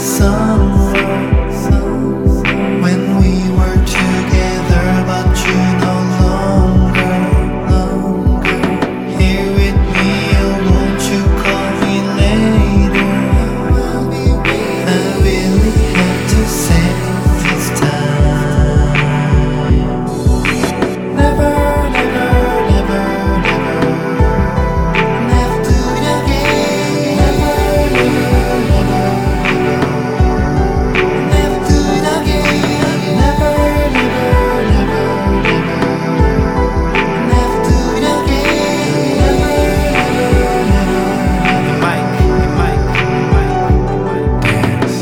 when we were together, but you no longer. Here with me, or won't you call me later? I really have to say this time. Never, never, never, never, never do it again. Never, never, never do it again. Never, never, never, never do it again. Never, never, Mike, dance.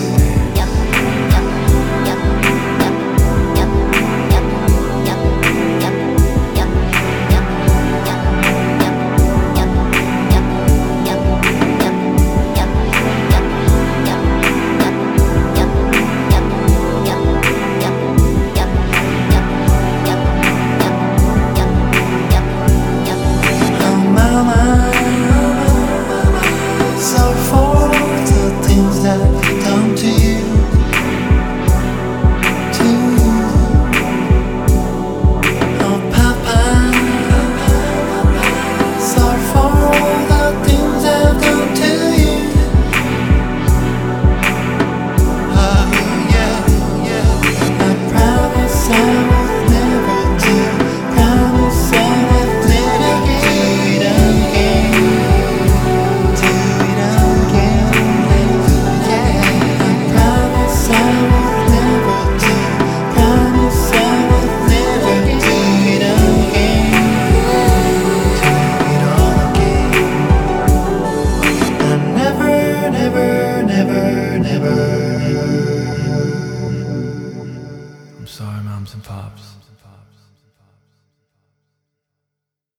on my mind. So for the things that I've done to you, to you. Oh Papa, sorry for all the things I've done to you. Oh yeah, yeah. I promise I will never do. Promise I will never do it again. Do it again. Yeah. I promise I will never do. Promise I will never do it again. Do it all again. I never, never, never, never. I'm sorry, moms and pops.